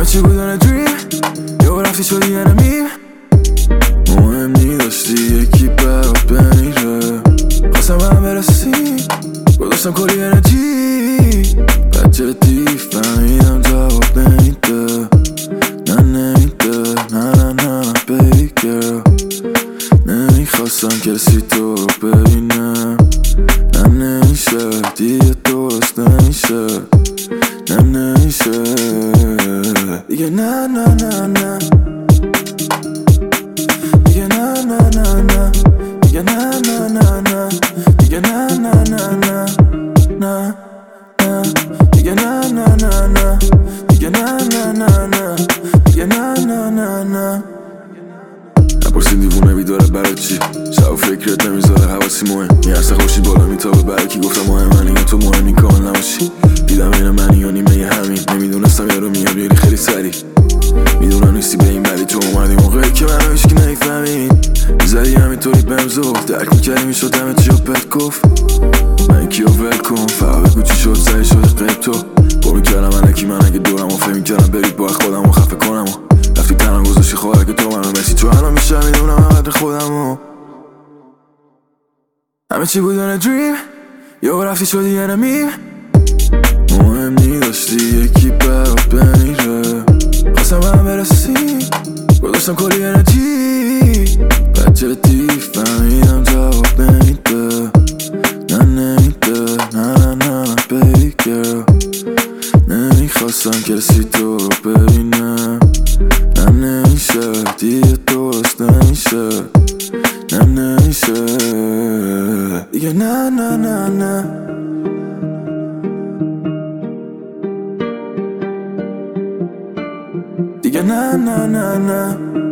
چی بودن دریم یه رفتی شدی انمی مهم نی داشتی یکی برات بمیره خواستم هم برسی گذاشتم کلی انرژی بعد جدی فهمیدم جواب نمیده نه نمیده نه baby girl نمیخواستم کسی تو رو ببینه نه نمیشه دیگه درست نمیشه نه نمیشه دیگه نه دیگه نه دیگه نه دیگه نه دیگه نه دیگه نه نپرسین دیوونه بیداره برای چی شب و فکرت نمیذاره حواسی مهم میرسه خوشی بالا میتابه برای کی گفتم مهم منی یا تو مهمی کامل نباشی دیدم این منی یا نیمه همین نمیدونستم یارو میاد بیاری خیلی سری میدونم نیستی به این بدی تو اومدی موقعی که منو هیچکی نمیفهمید میزدی همینطوری بهم زفت درک میکردی میشد همه چی رو بهت گفت من کیو ول کن فقط بگو چی شد سعی شده قیب تو پر میکردم الکی من اگه دورم و فهم میکردم برید باید خودم رو خفه کنم و رفتی تنم گذاشتی خواهر که تو منو مسی تو الان میشه میدونم همه خودم همه چی بودن دریم یه رفتی شدی انمی مهم نی داشتی یکی برات بمیره خواستم هم برسی گذاشتم کلی انرژی بعد جدی فهمیدم جواب نمیده نه نمیده نه baby girl نمیخواستم کسی تو رو ببینه نه نمیشه دیگه درست نمیشه نه نمیشه دیگه نه دیگه نه